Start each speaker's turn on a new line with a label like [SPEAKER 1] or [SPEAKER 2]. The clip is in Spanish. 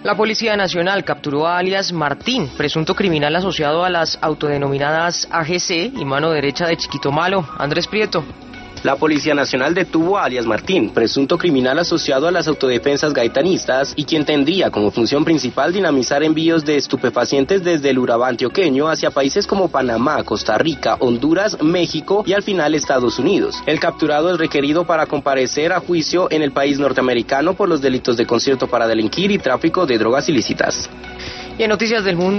[SPEAKER 1] La Policía Nacional capturó a alias Martín, presunto criminal asociado a las autodenominadas AGC y mano derecha de Chiquito Malo. Andrés Prieto.
[SPEAKER 2] La Policía Nacional detuvo a alias Martín, presunto criminal asociado a las autodefensas gaitanistas y quien tendría como función principal dinamizar envíos de estupefacientes desde el Urabá antioqueño hacia países como Panamá, Costa Rica, Honduras, México y al final Estados Unidos. El capturado es requerido para comparecer a juicio en el país norteamericano por los delitos de concierto para delinquir y tráfico de drogas ilícitas.
[SPEAKER 1] Y en Noticias del Mundo.